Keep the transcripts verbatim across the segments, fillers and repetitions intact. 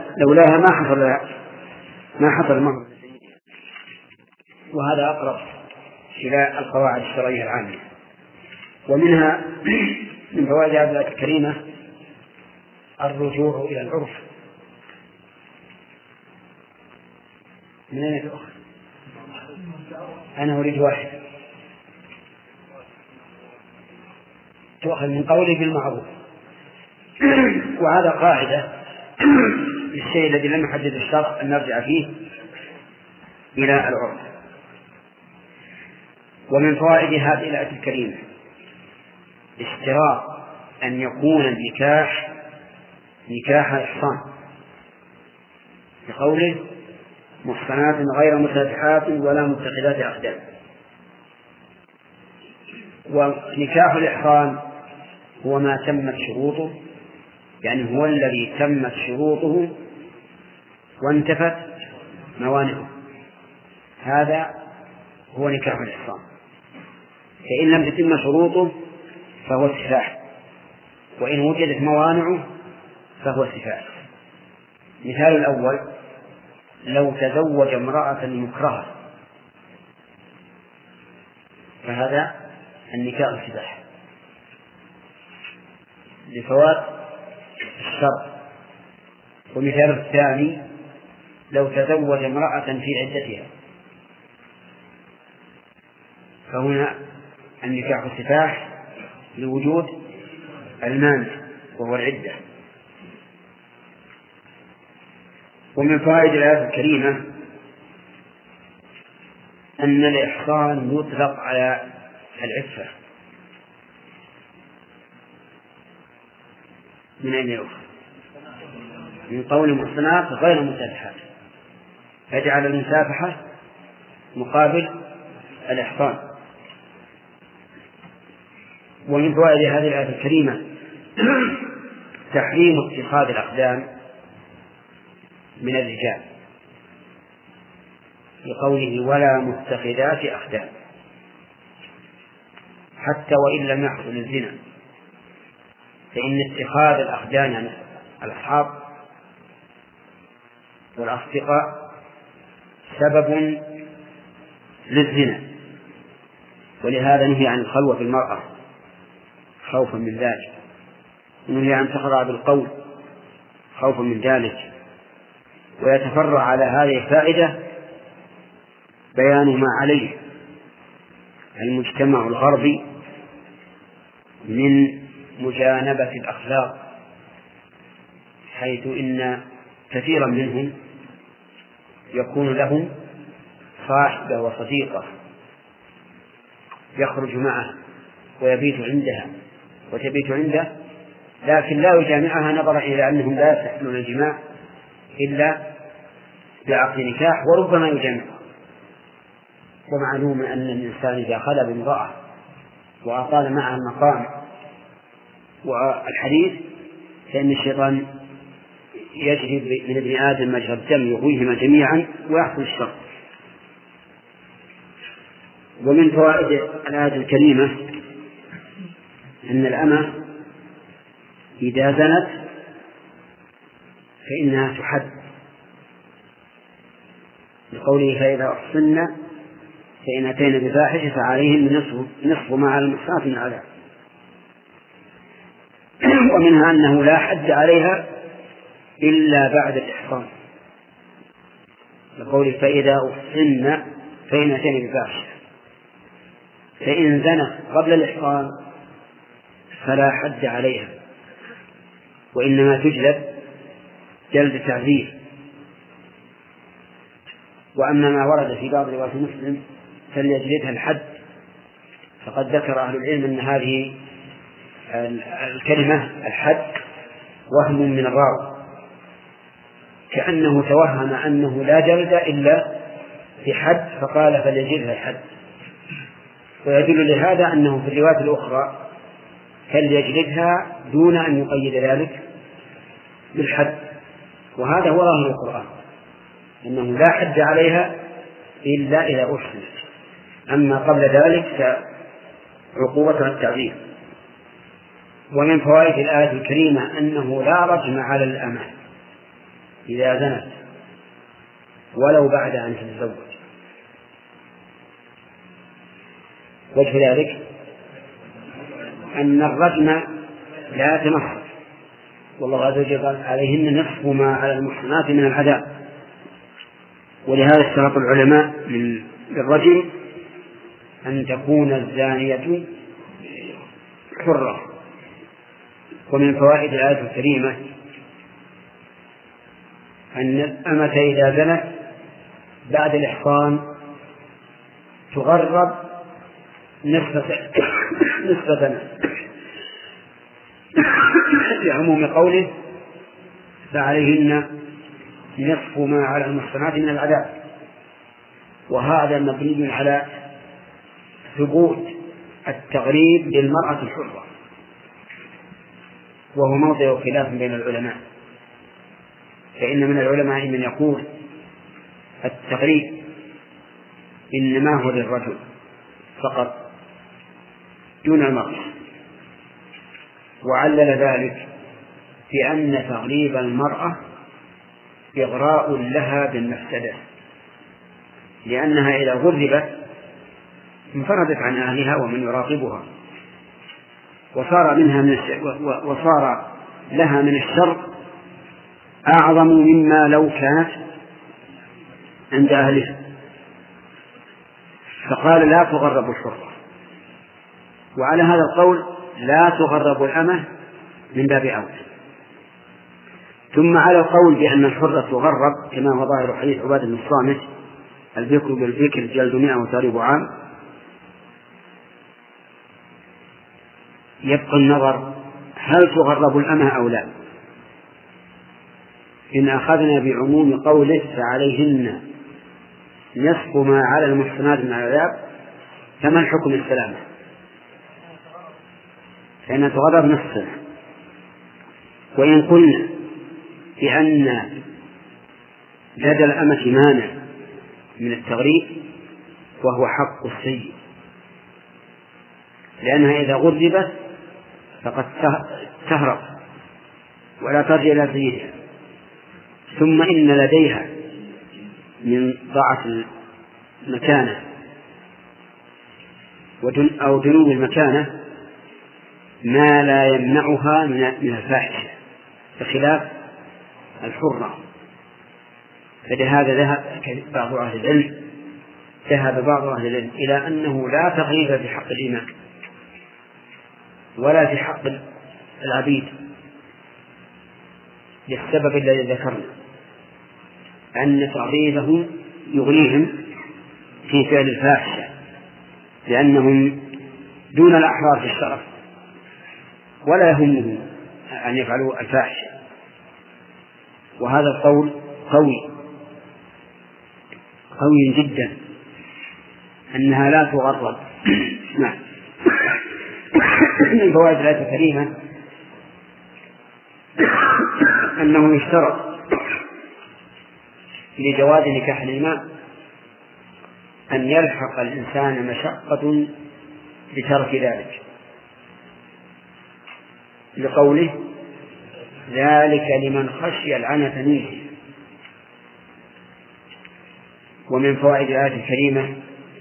لولاها ما حصل ما حصل مهر. وهذا أقرب إلى القواعد الشرعية العامة. ومنها من فوائد هذه الآية الكريمة الرجوع إلى العرف. من أين تؤخذ؟ أنا أريد واحد. تؤخذ من قوله بالمعروف. وهذا قاعدة للشيء الذي لم يحدد الشرع أن نرجع فيه إلى العرف. ومن فوائد هذه الآية الكريمة اشتراط أن يكون النكاح نكاح إحصان، بقوله محصنات غير مسافحات ولا متخذات أخدان. ونكاح الإحصان هو ما تمت شروطه، يعني هو الذي تمت شروطه وانتفت موانعه، هذا هو نكاح الإحصان. فإن لم تتم شروطه فهو سفاح، وإن وجدت موانعه فهو سفاح. مثال الأول: لو تزوج امرأة مكرهة فهذا النكاح سفاح لفوات الشرط. ومثال الثاني: لو تزوج امرأة في عدتها فهنا النكاح سفاح لوجود المانع وهو العدة. ومن فوائد الآية الكريمة أن الإحصان يطلق على العفة. من أين يؤخذ؟ من قول محصنات غير مسافحات، فجعل المسافحة مقابل الإحصان. ومن فوائد هذه الآية الكريمة تحريم اتخاذ الأقدام من الرجال، بقوله ولا متخذات أخدان، حتى وإن لم يحصل الزنا، فإن اتخاذ الأخدان عن الأصحاب والأصدقاء سبب للزنا، ولهذا نهي عن الخلوة بالمرأة خوفا من ذلك، ونهي عن تخضع بالقول خوفا من ذلك. ويتفرع على هذه الفائدة بيان ما عليه المجتمع الغربي من مجانبة الأخلاق، حيث إن كثيرا منهم يكون لهم صاحبة وصديقة يخرج معه ويبيت عندها وتبيت عنده، لكن لا يجامعها نظرا إلى أنهم لا يستحلون الجماع إلا بعقد نكاح، وربما يجامعها. ومعلوم أن الإنسان إذا خلى بامرأة وأطال معها المقام والحديث فإن الشيطان يجري من ابن آدم مجرى الدم يغويهما جميعا ويحصل الشر. ومن فوائد الآية الكريمة أن الأمة إذا زنت فإنها تحد، لقوله فإذا أحصن فإن أتينا بفاحشة فعليهن نصف نصف ما على المحصنات من العذاب. ومنها أنه لا حد عليها إلا بعد الإحصان، لقوله فإذا أحصن فإن أتينا بفاحشة. فإن زنت قبل الإحصان فلا حد عليها، وإنما تجلد جلد تعذير. وأما ما ورد في بعض روايات مسلم فليجلدها الحد، فقد ذكر أهل العلم أن هذه الكلمة الحد وهم من الراوي، كأنه توهم أنه لا جلد إلا بحد فقال فليجلدها الحد. ويدل لهذا أنه في الروايات الأخرى فليجلدها دون أن يقيد ذلك بالحد، وهذا هو ظاهر القرآن أنه لا حد عليها إلا إذا أحسنت، أما قبل ذلك فعقوبتها التعذيب. ومن فوائد الآية الكريمة أنه لا رجم على الأمة، إذا زنت ولو بعد أن تتزوج. وجه ذلك أن الرجم لا تنصر، والله عز وجل قال عليهن نصف ما على المحصنات من العذاب. ولهذا اشترط العلماء للرجم أن تكون الزانية حرة. ومن فوائد الآية الكريمة أن الأمة إذا زنت بعد الإحصان تغرب نصف سنة لعموم قوله فعليهن نصف ما على المحصنات من العذاب. وهذا مبني على ثبوت التغريب للمرأة الحرة، وهو موضع خلاف بين العلماء، فإن من العلماء من يقول التغريب إنما هو للرجل فقط دون المرأة، وعلل ذلك بأن تغريب المرأة إغراء لها بالمفسدة، لأنها إذا غربت انفردت عن أهلها ومن يراقبها، وصار منها من وصار لها من الشر أعظم مما لو كانت عند أهلها. فقال لا تغرب الحرة، وعلى هذا القول لا تغرب الأمة من باب أولى. ثم على القول بأن الحرة تغرب كما هو ظاهر حديث عبادة بن الصامت البكر بالبكر جلد مئة وتغريب عام، يبقى النظر هل تغرب الأمة أو لا. إن أخذنا بعموم قوله فعليهن نصف ما على المحصنات من العذاب، فما الحكم السلامة؟ فإنها تغرب نصف سنة. وإن قلنا بأن لدى الأمة مانع من التغريب وهو حق السيد، لأنها إذا غربت فقد تهرب ولا ترجع إلى سيدها، ثم إن لديها من ضعف المكانة أو دنو المكانة ما لا يمنعها من الفاحشة بخلاف الحرة. فلهذا ذهب بعض أهل العلم ذهب بعض أهل العلم إلى أنه لا تغريب في حق الإمام ولا في حق العبيد، للسبب الذي ذكرنا أن تغريبهم يغنيهم في فعل الفاحشة، لأنهم دون الأحرار في الشرف ولا يهمهم أن يفعلوا الفاحشة. وهذا القول قوي قوي جدا أنها لا تغرب. نعم. من فوائد الآية الكريمة أنه يشترط لجواز نكاح الإماء أن يلحق الإنسان مشقة بترك ذلك، لقوله ذلك لمن خشي العنة منه. ومن فوائد الآية الكريمة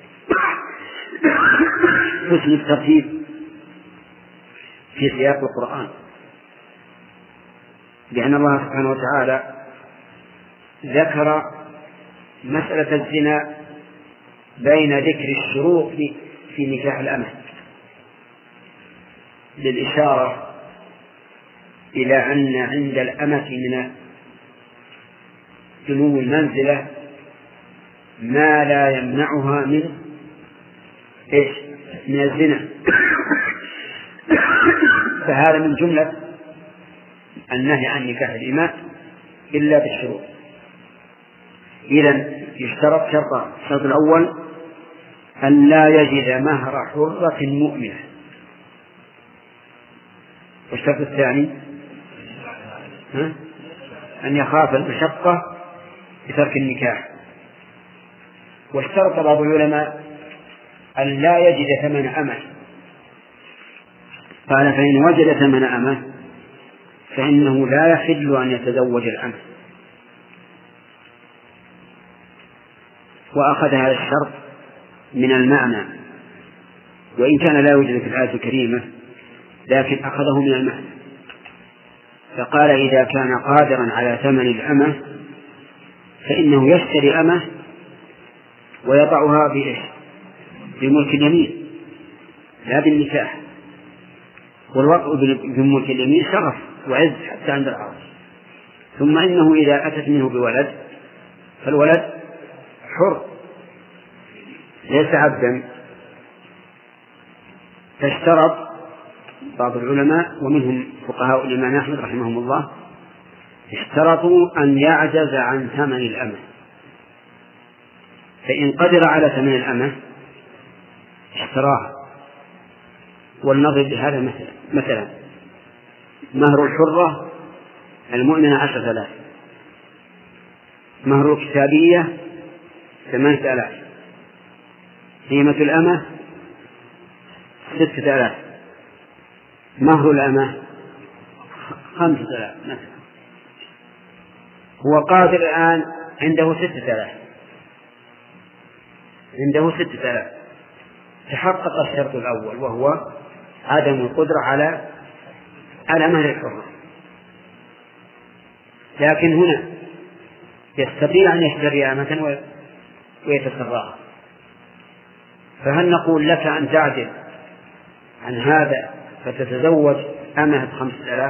حسن الترتيب في سياق القرآن، لأن الله سبحانه وتعالى ذكر مسألة الزنا بين ذكر الشروط في نكاح الأمة للإشارة إلى أن عند الأمة من دنو المنزلة ما لا يمنعها من إيش؟ من الزنا. فهذا من جملة النهي عن نكاح الإماء إلا بالشروط. إذن يشترط شرطان: الشرط الأول أن لا يجد مهر حرة مؤمنة، والشرط الثاني ها؟ أن يخاف المشقة بترك النكاح. واشترط بعض العلماء أن لا يجد ثمن أمة، قال فإن وجد ثمن أمة فإنه لا يحل أن يتزوج الأمة، وأخذ هذا الشرط من المعنى، وإن كان لا يوجد في الآية الكريمة لكن أخذه من المعنى، فقال إذا كان قادرا على ثمن الأمة فإنه يشتري أمة ويضعها بإيش؟ بملك اليمين لا بالنكاح، والوضع بملك اليمين شرف وعز حتى عند العرب. ثم إنه إذا أتت منه بولد فالولد حر ليس عبدا، فاشترط بعض العلماء ومنهم فقهاء الإمام أحمد رحمهم الله اشترطوا أن يعجز عن ثمن الأمة، فإن قدر على ثمن الأمة اشتراها. والنظر بهذا مثلا مثلا مهر الحرة المؤمنة عشرة آلاف، مهر الكتابية ثمانية آلاف، قيمة الأمة ستة آلاف، مهر الأمة خمسة آلاف مثلا. هو قادر الآن عنده ستة آلاف، عنده ستة آلاف، تحقق الشرط الأول وهو عدم القدرة على على مهر الحرة، لكن هنا يستطيع أن يشتري أمة ويتسرها. فهل نقول لك أن تعدل عن هذا فتتزوج أمة بخمسة آلاف؟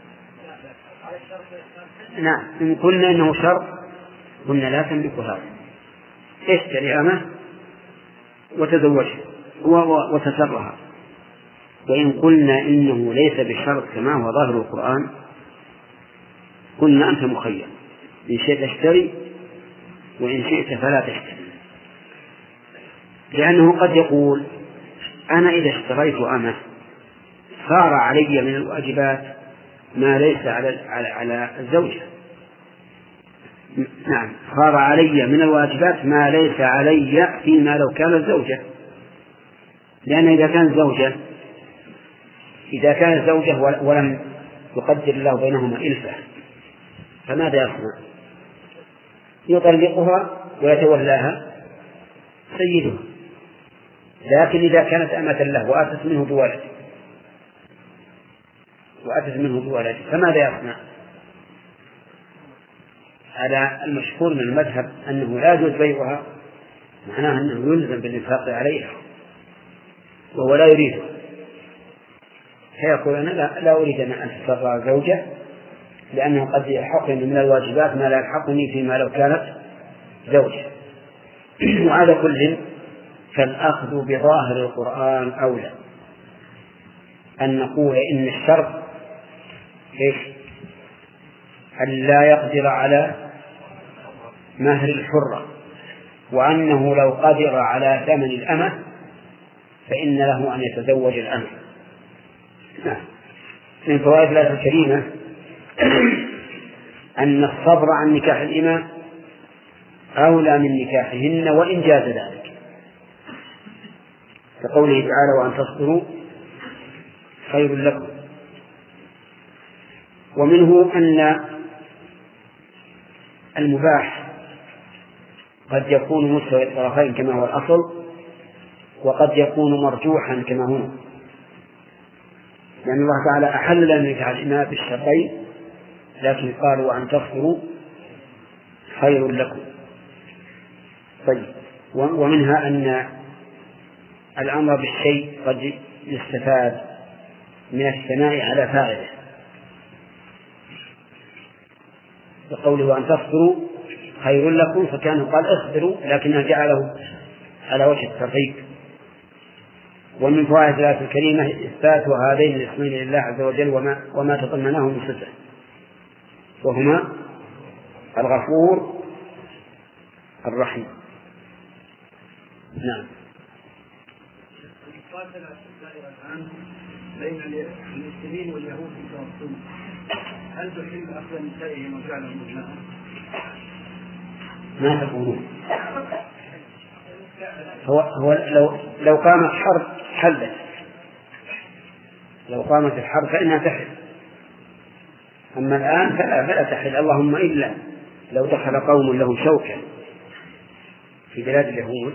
نعم، إن قلنا إنه شرط قلنا لا تملك هذا، اشتري أمة وتزوجها وتسرها. وإن قلنا إنه ليس بشرط كما هو ظاهر القرآن قلنا أنت مخير، إن شئت اشتري وإن شئت فلا تشتري، لأنه قد يقول أنا إذا اشتريت أمة صار علي من الواجبات ما ليس على على على الزوجة. نعم، صار علي من الواجبات ما ليس علي فيما لو كان الزوجة، لأن إذا كان الزوجة إذا كان الزوجة ولم يقدر الله بينهما إلفة فماذا يصنع؟ يطلقها ويتولاها سيدها. لكن إذا كانت أمة له وأتت منه بولد وأتت منه بولد فماذا يصنع؟ على المشهور من المذهب أنه لا يجوز بيعها، معناه أنه يلزم بالإنفاق عليها وهو لا يريده، فيقول أنا لا, لا أريد أن أتسرى زوجة لأنه قد يلحقني من الواجبات ما لا يلحقني فيما لو كانت زوجة. وعلى كل فالأخذ بظاهر القرآن أولى، أن نقول إن الشرط إيش؟ أن لا يقدر على مهر الحرة، وأنه لو قدر على ثمن الأمة فإن له أن يتزوج الأمة. من فوائد الآية الكريمة أن الصبر عن نكاح الإماء أولى من نكاحهن وإن جاز ذلك، كقوله تعالى وأن تصبروا خير لكم. ومنه أن المباح قد يكون مستوى الطرفين كما هو الأصل، وقد يكون مرجوحا كما هنا، لأن الله تعالى أحل لنا نكاح الإماء بالشرطين لكن قالوا وأن تصبروا خير لكم. طيب، ومنها أن الأمر بالشيء قد يستفاد من الثناء على فاعله، بقوله وأن تصبروا خير لكم فكان قال اصبروا لكنه جعله على وجه الترغيب. ومن فوائد الآية الكريمة إثبات هذين الاسمين لله عز وجل وما, وما تضمناه من صفة، وهما الغفور الرحيم. نعم. بين المسلمين واليهود في التوصل، هل تحل أخذ نسائهم وفعلهم أبنائهم؟ ما تقولون؟ هو, هو لو, لو قامت حرب حلت، لو قامت الحرب فإنها تحل، أما الآن فلا, فلا تحل، اللهم إلا لو دخل قوم لهم شوكة في بلاد اليهود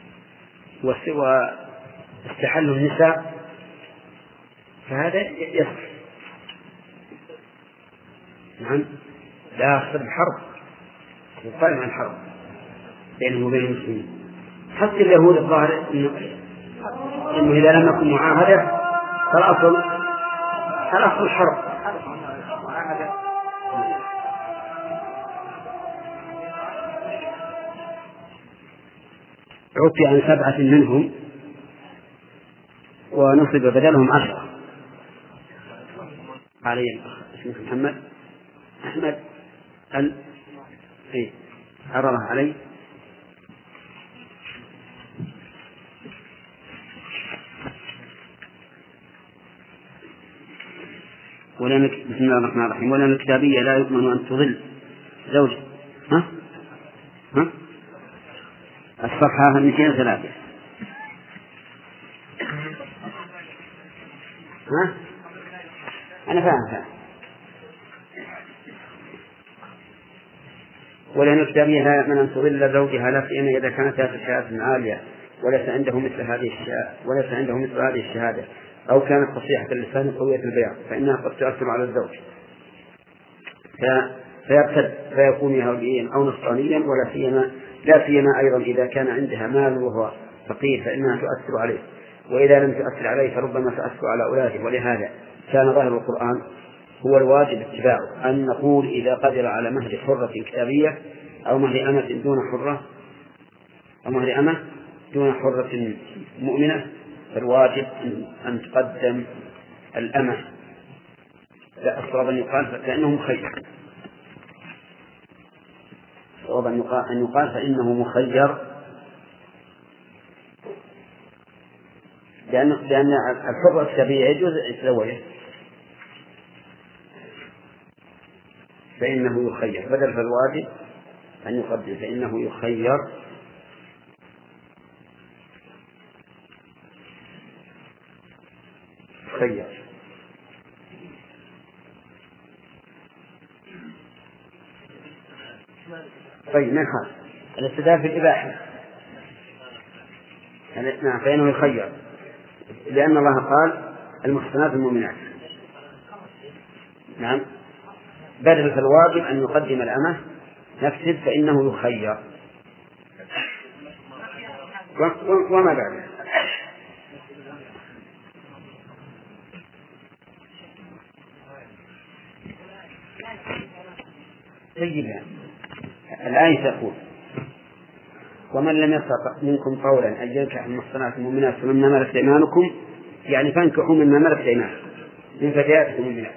واستحلوا النساء فهذا يصح. نعم لا يحصل حرب يقال عن حرب بينهم وبين المسلمين. حتى اليهود الظاهر إنه, إنه إذا لم يكن معاهدة فالأصل فالأصل حرب. عفي عن سبعة منهم ونصب بدلهم عشرة. علي اسمه محمد أحمد ال إيه عرضه علي ولا مك... بسم الله الرحمن الرحيم. ولا الكتابية لا يؤمن أن تضل زوج. ها ها الصفحة مئتين وثلاثة. ها أنا فاهم فاهم. ولأن الكتابية لا يؤمن أن تضل زوجها لا سيما إذا كانت في الشهادة عالية وليس عنده مثل هذه الشهادة وليس عنده مثل هذه الشهادة أو كانت فصيحة اللسان قوية البياض فإنها قد تؤثر على الزوج فيرتد فيكون يهوديا أو نصرانيا ولا سيما لا سيما أيضا إذا كان عندها مال وهو فقير فإنها تؤثر عليه وإذا لم تؤثر عليه فربما تؤثر على أولاده. ولهذا كان ظاهر القرآن هو الواجب اتباعه أن نقول إذا قدر على مهر حرة كتابية أو مهر أمة دون حرة أو مهر أمة دون حرة مؤمنة فالواجب أن تقدم الأمة. لا الصواب أن يقال فإنه مخير. الصواب أن يقال فإنه مخير لأن لأن الحرة الكتابية يجوز يتزوجه فإنه يخير بدل فالواجب أن يقدم فإنه يخير. خير. طيب ما يخالف الاستدلال في الإباحة نعم فإنه يخير لأن الله قال المحسنات المؤمنات. نعم بدل فالواجب أن يقدم الأمة نفسد فإنه يخير وما بعد. طيب الآية تقول ومن لم يستطع منكم قولا أن ينكح المحصنات المؤمنات مما ملكت أيمانكم يعني فانكحوا مما ملكت أيمانكم من فتياتكم المؤمنات.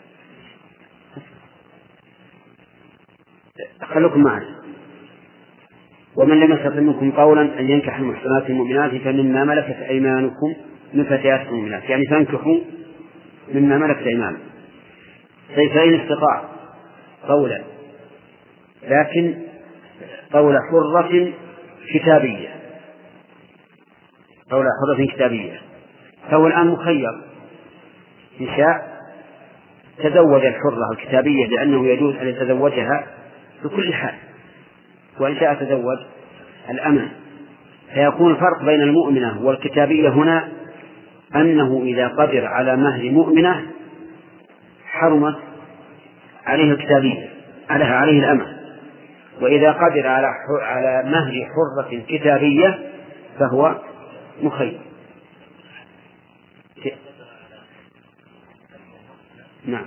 خلوكم معي. ومن لم يستطع منكم قولا أن ينكح المحصنات المؤمنات فمما ملكت أيمانكم من فتياتكم المؤمنات يعني فانكحوا مما ملكت أيمانكم. فإن استطاع قولا لكن قول حرة كتابية قول حرة كتابية فهو الآن مخير إن شاء تزوج الحرة الكتابية لأنه يجوز أن يتزوجها بكل حال وإن شاء تزوج الأمة. فيكون الفرق بين المؤمنة والكتابية هنا أنه إذا قدر على مهر مؤمنة حرمت عليه الكتابية عليها عليه الأمة وإذا قدر على على مهر حرة كتابية فهو مخير. نعم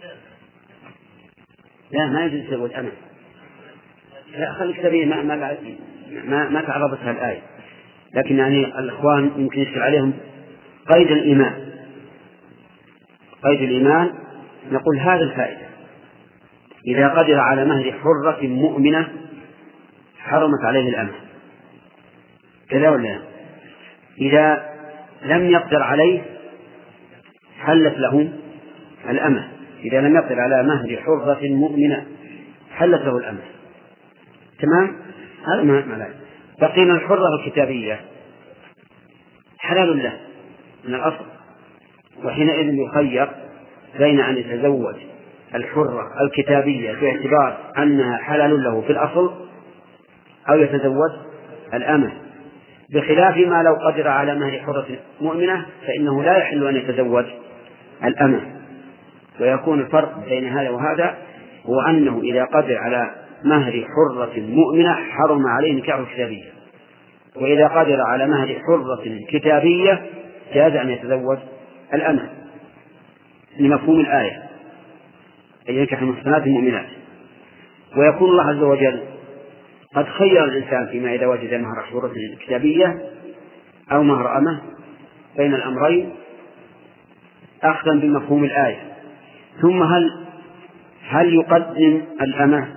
لا ما يجوز يتزوج أمة لا خلي كتابية ما ما ما, ما تعرضتها الآية لكن يعني الإخوان يمكن يشكل عليهم قيد الإيمان. قيد الإيمان نقول هذا الفائدة إذا قدر على مهر حرة مؤمنة حرمت عليه الأمة كذا ولا إذا لم يقدر عليه حلت له الأمة. إذا لم يقدر على مهر حرة مؤمنة حلت له الأمة. تمام هذا ما معناه. بقينا الحرة الكتابية حلال له من الأصل وحينئذ يخير بين أن يتزوج الحرة الكتابية باعتبار أنها حلال له في الأصل أو يتزوج الأمة، بخلاف ما لو قدر على مهر حرة مؤمنة فإنه لا يحل أن يتزوج الأمة. ويكون الفرق بين هذا وهذا هو أنه إذا قدر على مهر حرة مؤمنة حرم عليه نكاح الكتابية، وإذا قدر على مهر حرة كتابية جاز أن يتزوج الأمة لمفهوم الآية، أي ينكح المحصنات المؤمنات. ويكون الله عز وجل قد خير الإنسان فيما إذا وجد مهر حرة كتابية أو مهر أمة بين الأمرين أخذا بمفهوم الآية. ثم هل هل يقدم الأمة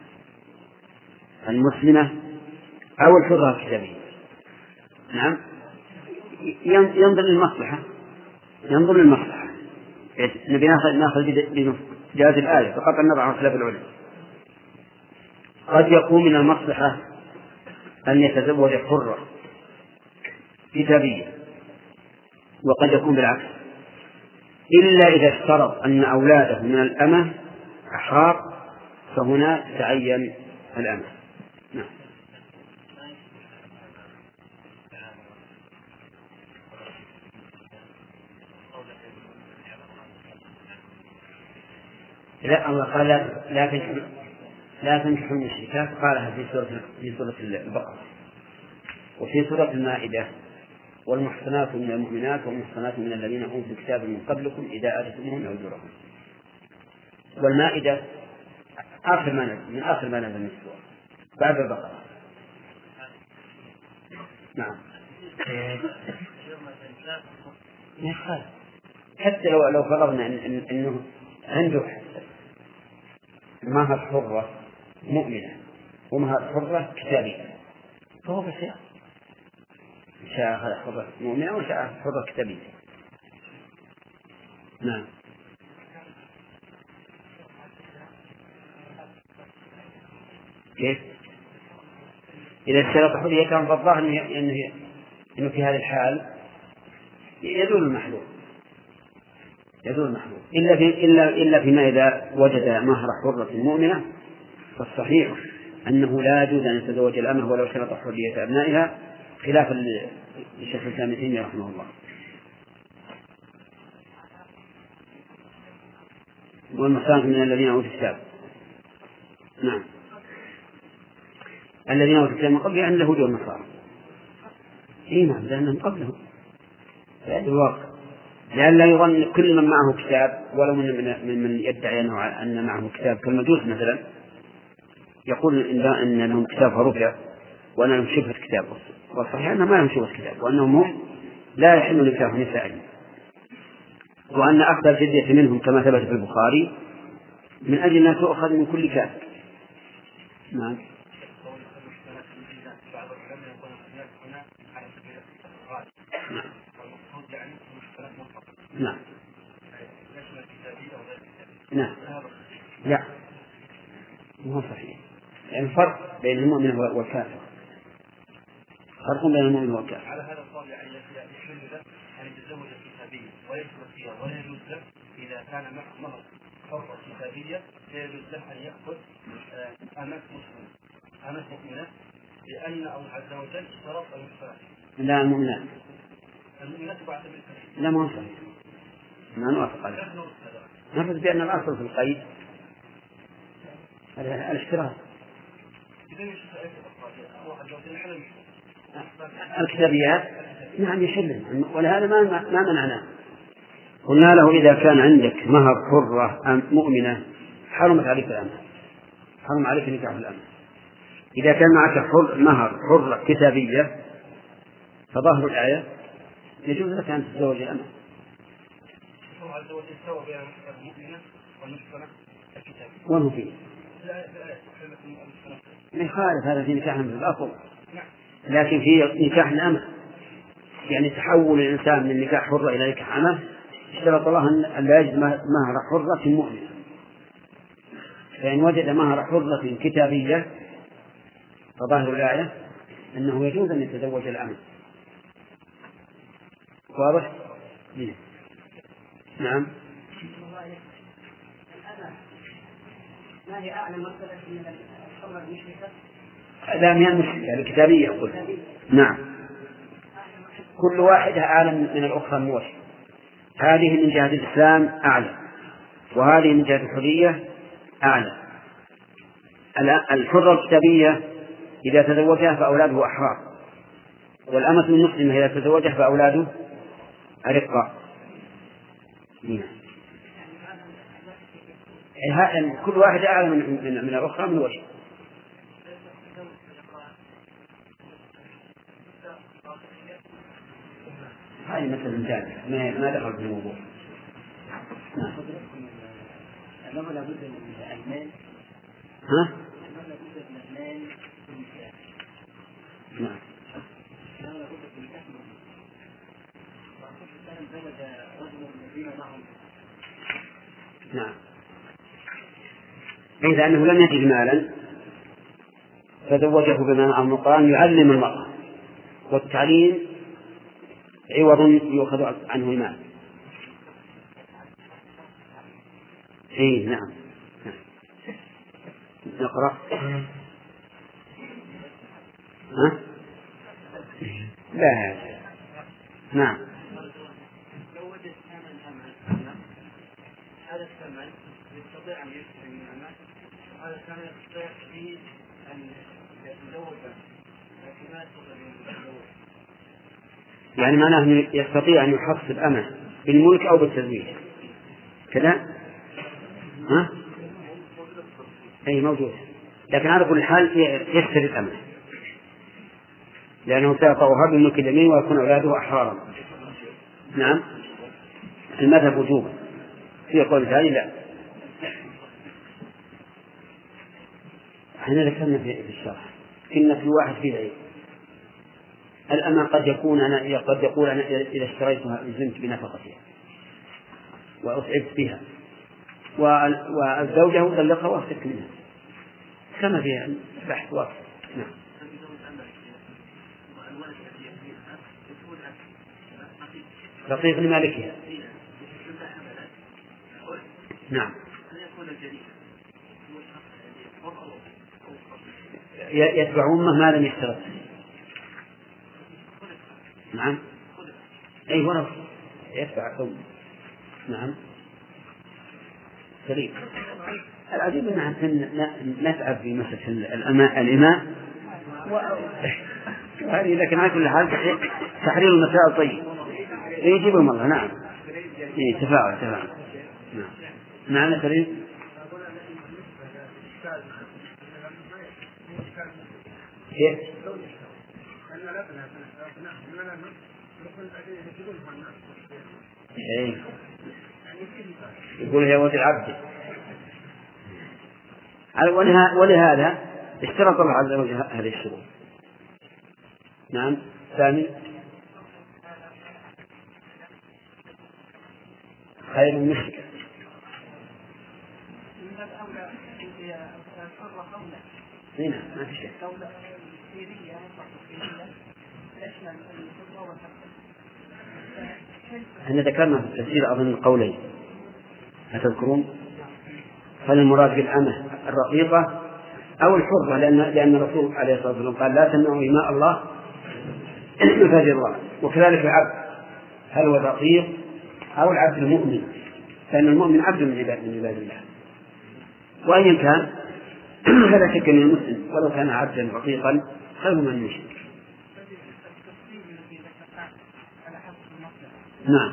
المسلمة أو الحرة الكتابية؟ نعم، ينظر للمصلحة، ينظر للمصلحة. نبي ناخذ بجواز الآية فقط النظر عن خلاف العلماء. قد يكون من المصلحة أن يتزوج حرة كتابية، وقد يكون بالعكس، إلا إذا اشترط أن أولاده من الأمة أحرار، فهنا تعين الأمة. نعم. لا، الله قال لا تنكحوا لا تنكحوا المشركات، قالها في سورة في سورة البقرة، وفي سورة المائدة والمحصنات من المؤمنات والمحصنات من الذين أوتوا الكتاب من قبلكم إذا آتيتموهن أجورهن. والمائدة آخر ما نزل من آخر ما نزل من السورة بعد البقرة. نعم. حتى لو لو فرضنا إن إن إنه عنده مهر حرة مؤمنة ومهر حرة كتابية فهو بخير، شاء حرة مؤمنة وشاء حرة كتابية. نعم. كيف؟ إذا اشترط حرية فالظاهر إنه إنه في هذه الحال يدور المحلول يدور المحلول إلا في إلا إلا فيما إذا وجد مهر حرة مؤمنة، فالصحيح أنه لا يجوز أن يتزوج الأمة ولو شرط حرية أبنائها، خلافا للشيخ الإسلام ابن تيمية رحمه الله. والمحصنات من الذين أوتوا الكتاب. نعم. الذين أوتوا الكتاب من قبل أن اليهود والنصارى. إيه نعم، لأنهم قبلهم في هذا الواقع، لأن لا يظن كل من معه كتاب ولو من من, من يدعي أن معه كتاب كالمجوس مثلا يقول إن لهم كتاب فرفع وأن لهم شبهة كتاب، والصحيح أنهم ما لهم شبهة كتاب، وأنهم هم لا يحل نكاح نسائهم، وأن أخذ الجزية منهم كما ثبت في البخاري من أجل أن تؤخذ من كل كافر. نعم. نعم. نعم. لا، مو صحيح، يعني فرق بين المؤمن والكافر، فرق بين المؤمن والكافر. على هذا القول يعني يحل له أن يتزوج الكتابية ويدخل فيها، ولا يجوز له إذا كان مهر حرة كتابية لا يجوز له أن يأخذ أمة مسلمة أمة مؤمنة، لأن الله عز وجل اشترط المحصنات. لا، المؤمنات المؤمنات بعد لا، ما صحيح، ما نوافق عليه. نفذ بأن الأصل في القيد الاشتراك. الكتابيات نعم يحل، ولهذا ما ما منعنا، قلنا له إذا كان عندك مهر حرة مؤمنة حرمت عليك الأمة، حرم عليك نكاح الأمة. إذا كان معك حر مهر حرة كتابية فظاهر الآية يجوز لك أن تتزوج الأمة. الله عز وجل سوى بين المؤمنة والمحصنة الكتابية. وانه فيه ما يخالف هذا في نكاح من الأصل، لكن في نكاح الأمة يعني تحول الإنسان من نكاح حرة إلى نكاح أمة اشترط الله أن لا يجد مهر حرة مؤمنة، فإن وجد مهر حرة كتابية فظاهر الآية أنه يجوز أن يتزوج الأمة. واضح؟ نعم. ما هي أعلى مرتبة من الحرة المشركة لا من المشركة الكتابية يقول. نعم كل واحدة أعلى من الأخرى من وجه، هذه من جهة الإسلام أعلى وهذه من جهة الحرية أعلى. الحرة الكتابية إذا تزوجها فأولاده أحرار، والأمة المسلمة إذا تزوجها فأولاده أرقاء. كل واحدة أعلى من, من, من الأخرى من وجه. هذه مثل ثانية ما دخل في الموضوع. نعم. ها؟ نعم. نعم. إذا أنه لم يجد مالا فزوجه بما معه من القرآن يعلم المرأة، والتعليم عوض يؤخذ عنه المال. إيه نعم. نقرأ. ها؟ لا. نعم. لو وجد ثمن أمل هذا الثمن يستطيع أن يشتري من أمل، هذا الثمن يستطيع به أن يتزوج، لكن ما يستطيع أن يتزوج. يعني معناه يستطيع أن يحصل أمل بالملك أو بالتزويج كذا. ها؟ أي موجود، لكن على كل حال يشتري الأمل لأنه سيطوها بالملك اليمين ويكون أولاده أحرارا. نعم. المذهب وجوبا، في قول ثاني لا. احنا ذكرنا في الشرح إن في واحد في العيد الأمل قد يكون أنا قد يقول أنا إذا اشتريتها الزمت بنفقتها وأصعبت بها، والزوجة طلقها وأخذت منها كما فيها بحث واضح. نعم. رقيق لمالكها. نعم. يتبع أمه ما لم يشترط. نعم. أي ولو يتبع أمه. نعم. سليم. العجيب أن نتعب في مسألة الإماء هذه، لكن على كل حال تحرير المسائل طيب يجيبهم الله. نعم. إيه تفاعل تفاعل. نعم. معنى سليم. كيف؟ إيه يقول هي ولد العبد. ولهذا اشترط الله عز وجل هذه الشروط. نعم. ثاني خير المشرك. هنا ما في شيء. احنا ذكرنا في التفسير أظن قولين أتذكرون؟ هل المراد بالأمة الرقيقة أو الحرة؟ لأن لأن الرسول عليه الصلاة والسلام قال لا تمنعوا إماء الله مساجد الله. وكذلك العبد هل هو الرقيق أو العبد المؤمن؟ لأن المؤمن عبد من عباد من عباد الله، وأيا كان فلا شك أن المسلم ولو كان عبدا رقيقا خير من يشرك. نعم.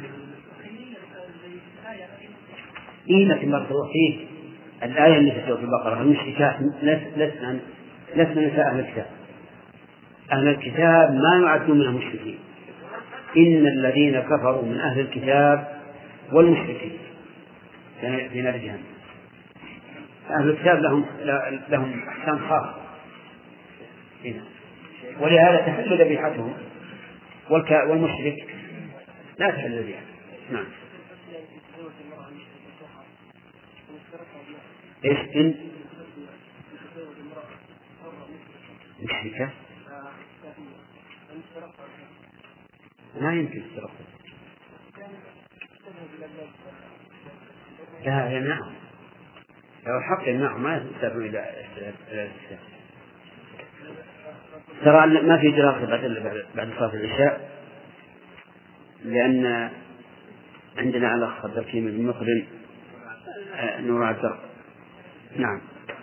إيه لكن برضو فيه الآية اللي في سورة البقرة المشركات لسنا لسنا نساء أهل الكتاب. أهل الكتاب ما يعدون من المشركين، إن الذين كفروا من أهل الكتاب والمشركين في نار جهنم. أهل الكتاب لهم لهم أحكام خاصة، ولهذا تحل ذبيحتهم، والمشرك لا تحل ذبيحته. نعم. إيش إن مشركة ما يمكن الترقب. لا يمنعهم، لو الحق يمنعهم ما يستطيعون إلى الإسلام. ترى ما في دراسة بعد بعد صلاة العشاء، لأن عندنا على خبر كيم بن مقرن نور عبد. نعم.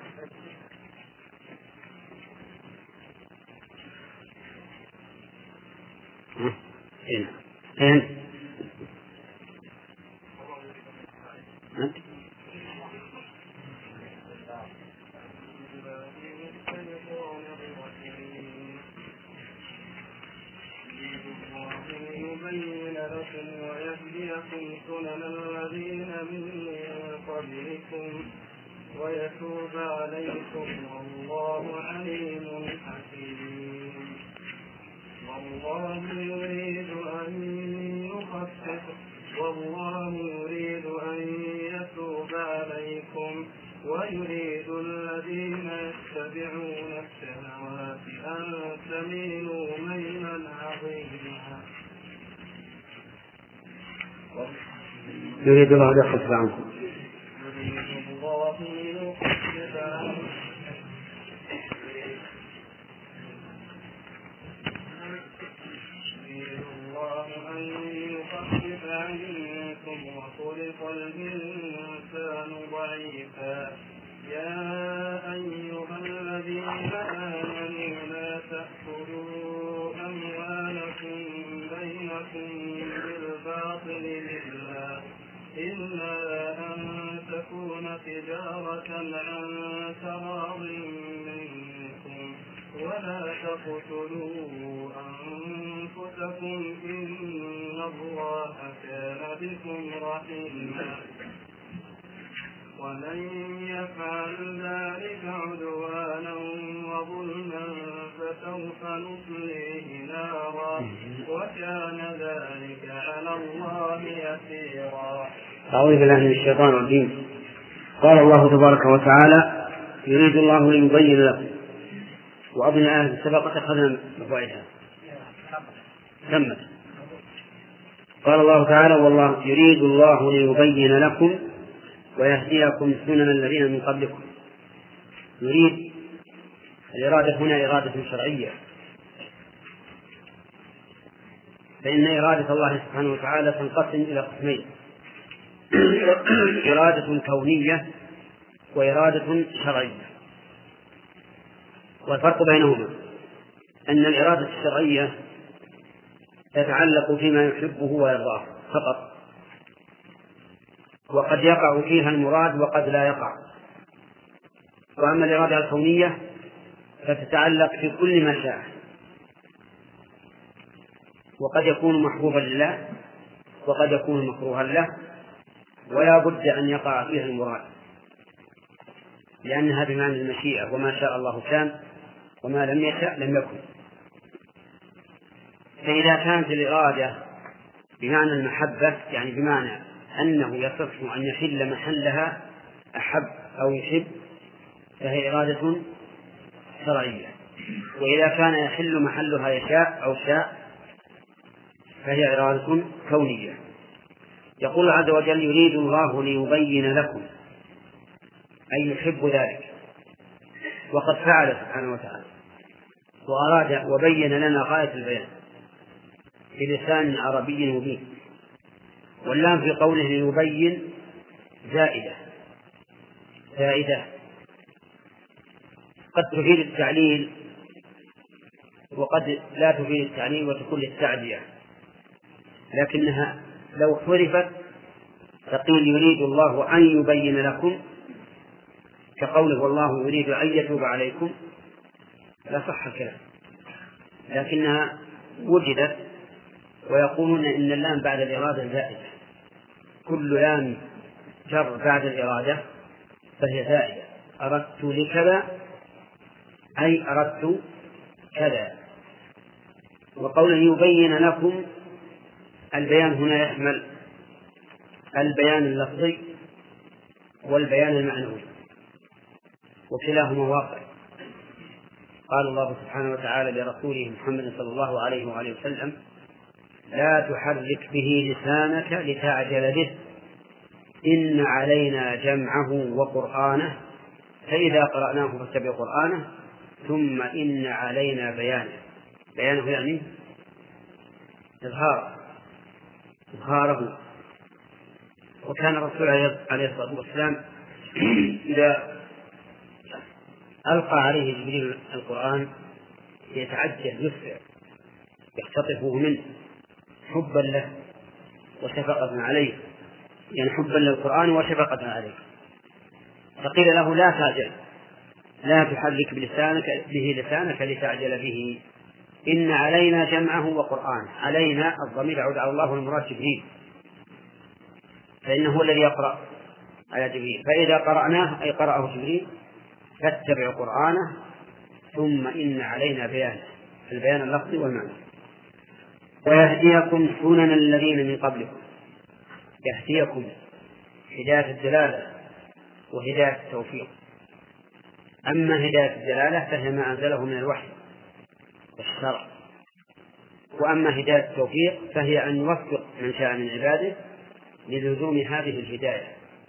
هنا هنا يبين لكم ويهديكم سنن الذين من قبلكم ويتوب عليكم والله عليم حكيم. والله يريد أن يخفف والله يريد أن يتوب عليكم ويريد الذين يتبعون الشهوات أن تميلوا ميلا عظيما. يريد الله أن يخفف عنكم يريد الله أن يخفف عنكم يخفف عنكم وخلق الإنسان ضعيفا. يا أيها الذين آمنوا لا تأكلوا أموالكم بينكم بالباطل إلا إلا أن تكون تجارة عن تراض منكم ولا تقتلوا أنفسكم إن الله كان بكم رحيما. ومن يفعل ذلك عدوانا وظلما فسوف نصليه نارا وكان ذلك على الله يسيرا. أعوذ بالله من الشيطان الرجيم. قال الله تبارك وتعالى: يريد الله ليبين لكم. وأظن آية سبقت أخذنا بفوائدها تمت. قال الله تعالى: والله يريد الله ليبين لكم ويهديكم سنن الذين من قبلكم. يريد الإرادة هنا إرادة شرعية، فإن إرادة الله سبحانه وتعالى تنقسم إلى قسمين: إرادة كونية وإرادة شرعية. والفرق بينهما أن الإرادة الشرعية تتعلق فيما يحبه ويرضاه فقط، وقد يقع فيها المراد وقد لا يقع. وأما الإرادة الكونية فتتعلق في كل ما شاء، وقد يكون محبوبا لله وقد يكون مكروها له، ولا بد أن يقع فيها المراد، لأنها بمعنى المشيئة: وما شاء الله كان وما لم يشأ لم يكن. فإذا كانت الإرادة بمعنى المحبة، يعني بمعنى أنه يصح أن يحل محلها أحب أو يحب، فهي إرادة شرعية. وإذا كان يحل محلها يشاء أو شاء فهي إرادة كونية. يقول عز وجل: يريد الله ليبين لكم، أي يحب ذلك، وقد فعل سبحانه وتعالى وأراد وبين لنا غاية البيان بلسان عربي مبين. واللام في قوله ليبين زائدة زائدة قد تفيد التعليل وقد لا تفيد التعليل وتكون للتعدية، لكنها لو حرفت تقول يريد الله أن يبين لكم، كقوله والله يريد أن يتوب عليكم، لا صح الكلام، لكنها وجدت. ويقولون إن اللام بعد الإرادة زائدة، كل لام جر بعد الإرادة فهي زائدة. أردت لكذا أي أردت كذا. وقوله يبين لكم، البيان هنا يشمل البيان اللفظي والبيان المعنوي، وكلاهما واقع. قال الله سبحانه وتعالى لرسوله محمد صلى الله عليه وآله وسلم: لا تحرك به لسانك لتعجل به إن علينا جمعه وقرآنه فإذا قرأناه فاتبع قرآنه ثم إن علينا بيانه. بيانه يعني إظهاره إظهاره وكان الرسول عليه الصلاة والسلام إذا ألقى عليه جبريل القرآن يتعجل يسرع يختطفه منه حبا له وشفقة عليه، يعني حبا للقرآن وشفقة عليه. فقيل له لا تعجل، لا تحرك بلسانك به لسانك لتعجل به، إن علينا جمعه وقرآن. علينا الضمير يعود على الله والمراد جبريل، فإنه الذي يقرأ على جبريل، فإذا قرأناه أي قرأه جبريل فاتبع قرآنه ثم إن علينا بيانه، البيان اللفظي والمعنى. ويهديكم سنن الذين من قبلكم. يهديكم هداية الدلالة وهداية التوفيق. أما هداية الدلالة فهي ما أنزله من الوحي والشرع، وأما هداية التوفيق فهي أن يوفق من شاء من عباده للزوم هذه الهداية.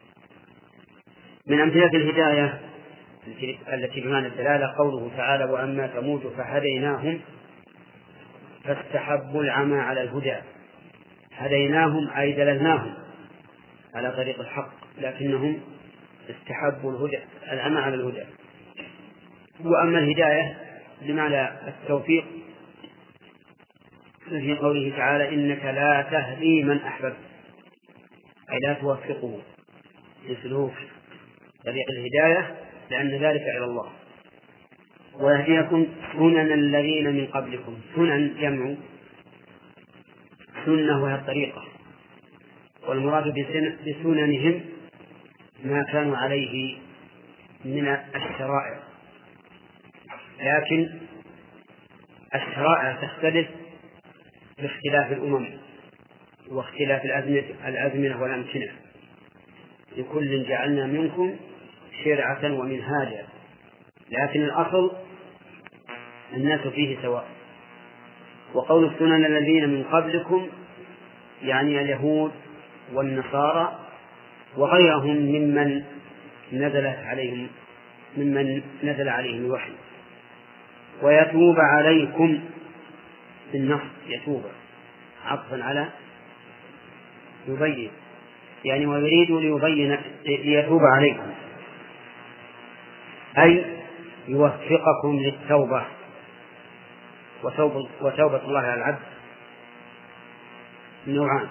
من أمثلة الهداية التي بمعنى الدلالة قوله تعالى: وأما ثمود فهديناهم فاستحبوا العمى على الهدى. هديناهم أي دللناهم على طريق الحق، لكنهم استحبوا الهدى العمى على الهدى. وأما الهداية بمعنى التوفيق في قوله تعالى: إنك لا تهدي من أحببت، أي لا توفقه لسلوك طريق الهداية، لأن ذلك إلى الله. ويهديكم سنن الذين من قبلكم. سنن جمع سنة وهي الطريقة، والمراد بسننهم ما كانوا عليه من الشرائع، لكن الشرائع تختلف باختلاف الأمم واختلاف الأزمنة والأمكنة. لكل جعلنا منكم شرعة ومنهاجا، لكن الأصل الناس فيه سواء. وقول السنن الذين من قبلكم يعني اليهود والنصارى وغيرهم ممن نزلت عليهم ممن نزل عليهم الوحي. ويتوب عليكم بالنص، يتوب عطفا على يبين، يعني ويريد ليبين ليتوب عليكم أي يوفقكم للتوبة. وتوبة, وتوبة الله على العبد نوعان: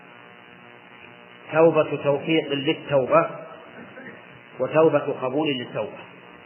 توبة توفيق للتوبة وتوبة قبول للتوبة.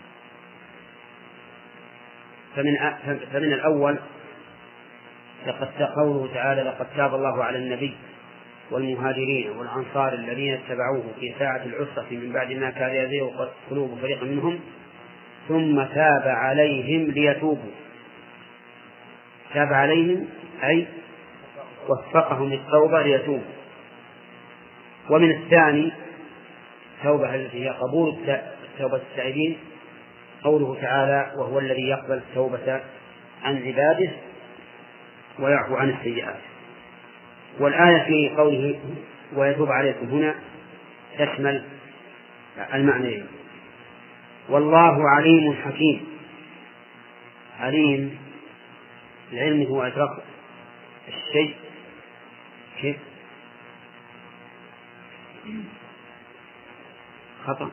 فمن, فمن الأول لقد قوله تعالى: لقد تاب الله على النبي والمهاجرين والأنصار الذين اتبعوه في ساعة العسرة من بعد ما كان يزيغ قلوب فريق منهم ثم تاب عليهم ليتوبوا. تاب عليهم أي وفقهم للتوبة ليتوبوا. ومن الثاني توبة التي هي قبول توبة التائبين، قوله تعالى: وهو الذي يقبل التوبة عن عباده ويعفو عن السيئات. والآية في قوله ويتوب عليكم هنا تشمل المعنيين. والله عليم حكيم. عليم العلم هو إدراك الشيء كيف خطأ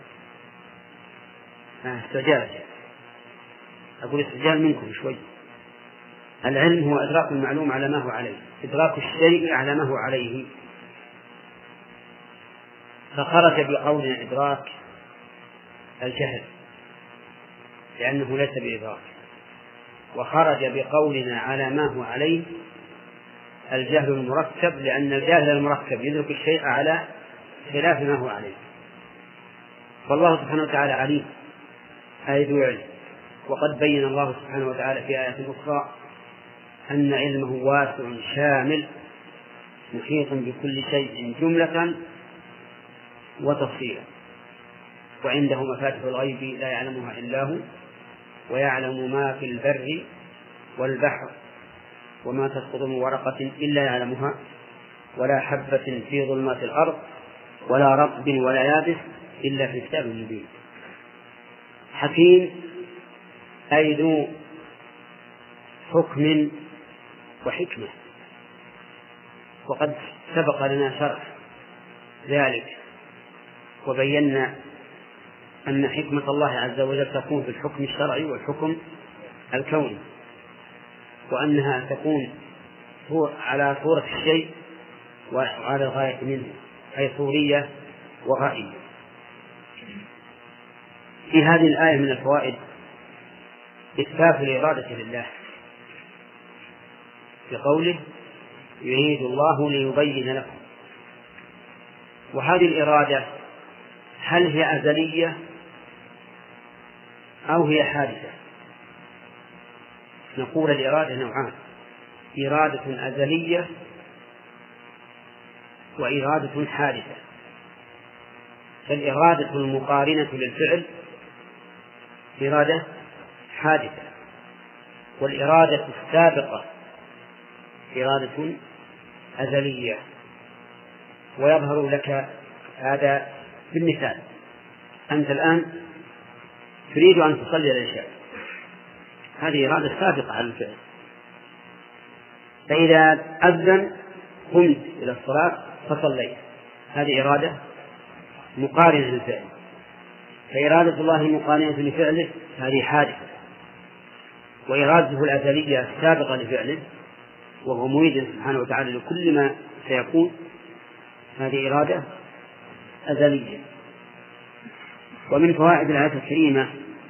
استعجال، أقول استعجال منكم شوي. العلم هو إدراك المعلوم على ما هو عليه، إدراك الشيء على ما هو عليه. فخرج بقولنا إدراك الجهل لأنه ليس بإدراك، وخرج بقولنا على ما هو عليه الجهل المركب، لأن الجهل المركب يدرك الشيء على خلاف ما هو عليه. فالله سبحانه وتعالى عليم أي ذو علم. وقد بين الله سبحانه وتعالى في آيات أخرى أن علمه واسع شامل محيط بكل شيء جملة وتفصيلا. وعنده مفاتيح الغيب لا يعلمها إلا هو، ويعلم ما في البر والبحر، وما تسقط من ورقة إلا يعلمها، ولا حبة في ظلمات الأرض ولا رطب ولا يابس إلا في كتاب مبين. حكيم أي ذو حكم وحكمة، وقد سبق لنا شرح ذلك وبينا أن حكمة الله عز وجل تكون في الحكم الشرعي والحكم الكوني، وأنها تكون على صورة الشيء وعلى الغاية منه، أي صورية وغائية. في هذه الآية من الفوائد إثبات الإرادة لله بقوله يريد الله ليبين لكم. وهذه الإرادة هل هي أزلية أو هي حادثة؟ نقول الإرادة نوعان: إرادة أزلية وإرادة حادثة. فالإرادة المقارنة للفعل إرادة حادثة، والإرادة السابقة إرادة أزلية. ويظهر لك هذا بالمثال: أنت الآن تريد أن تصلي العشاء، هذه إرادة سابقة على الفعل، فإذا أذن قمت إلى الصلاة فصليت، هذه إرادة مقارنة للفعل. فإرادة الله مقارنة لفعله هذه حادثة، وإرادته الأزلية السابقة لفعله وهو مريد سبحانه وتعالى لكل ما سيكون هذه إرادة أزلية. ومن فوائد الآية الكريمة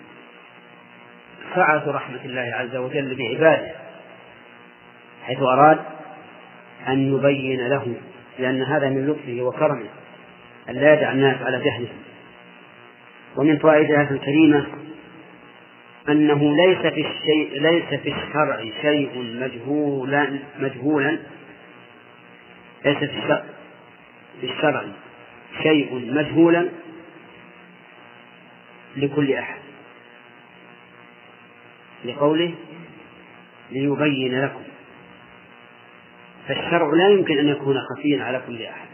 سعة رحمة الله عز وجل بعباده، حيث أراد أن يبين لهم، لأن هذا من لطفه وكرمه أن لا يدع الناس على جهلهم. ومن فوائد الآية الكريمة أنه ليس في الشيء ليس في الشرع شيء مجهولا مجهولا ليس في الشرع في الشرع شيء مجهولا لكل أحد، لقوله ليبين لكم. فالشرع لا يمكن أن يكون خفيا على كل أحد،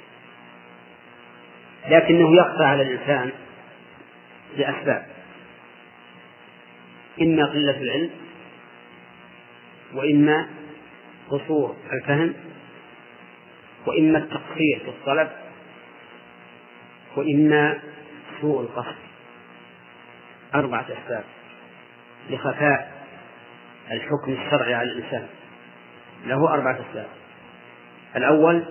لكنه يخفى على الإنسان لأسباب: إما قلة العلم، وإما قصور الفهم، وإما التقصير في الطلب، وإما سوء القصد. أربعة أسباب لخفاء الحكم الشرعي على الإنسان، له أربعة أسباب. الأول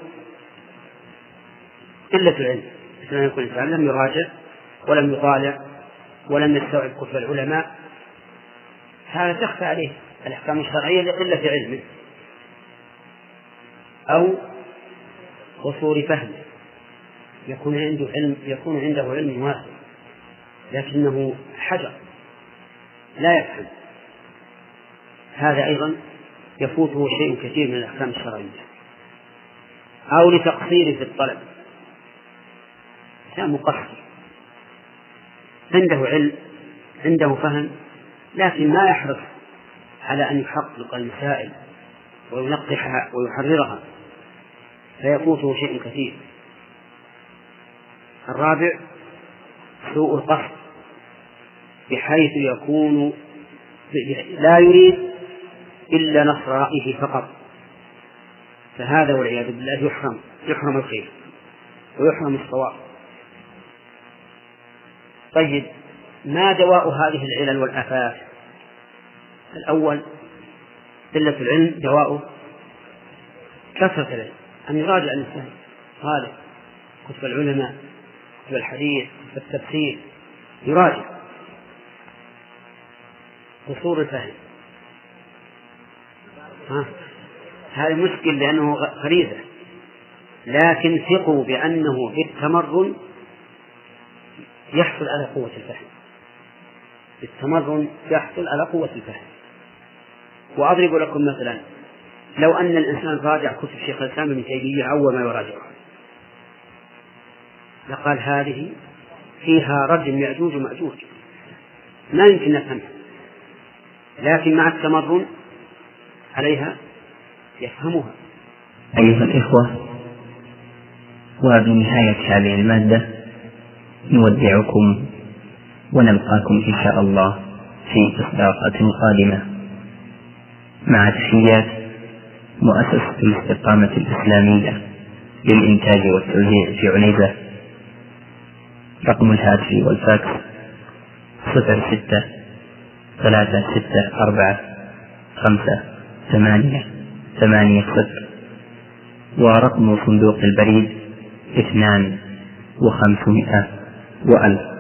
قلة العلم، مثل أن يكون الإنسان لم يراجع ولم يطالع ولم يستوعب كتب العلماء، هذا تخفى عليه الأحكام الشرعية لقلة علمه. أو قصور فهمه، يكون عنده علم يكون عنده علم واسع لكنه حجر لا يفهم، هذا أيضا يفوته شيء كثير من الأحكام الشرعية. أو لتقصير في الطلب، كان مقصر، عنده علم عنده فهم لكن ما يحرص على أن يحقق المسائل وينقحها ويحررها، فيفوته شيء كثير. الرابع سوء القصد، بحيث يكون لا يريد إلا نصر رأيه فقط، فهذا والعياذ بالله يحرم يحرم الخير ويحرم الصواب. طيب، ما دواء هذه العلل والآفات؟ الأول قلة العلم، دواءه كثرة العلم، أن يراجع الإنسان غالب كتب العلماء، كتب الحديث، كتب التفسير، يراجع. قصور الفهم، ها هذا مشكل لأنه غريزة، لكن ثقوا بأنه بالتمرن يحصل على قوة الفهم، بالتمرن يحصل على قوة الفهم. وأضرب لكم مثلا: لو أن الإنسان راجع كتب شيخ الإسلام ابن تيمية أول ما يراجعها لقال هذه فيها رجم يأجوج ومأجوج، ما يمكن نفهمها، لكن مع التمرن عليها يفهمها. أيها الإخوة، وبنهاية هذه المادة نودعكم ونلقاكم إن شاء الله في إصدارات قادمة. مع تحيات مؤسسة الاستقامة الإسلامية للإنتاج والتوزيع في عنيزة. رقم الهاتف والفاكس صفر ستة ثلاثة ستة أربعة خمسة ثمانية ثمانية صفر، ورقم صندوق البريد اثنان وخمسمائة وألف.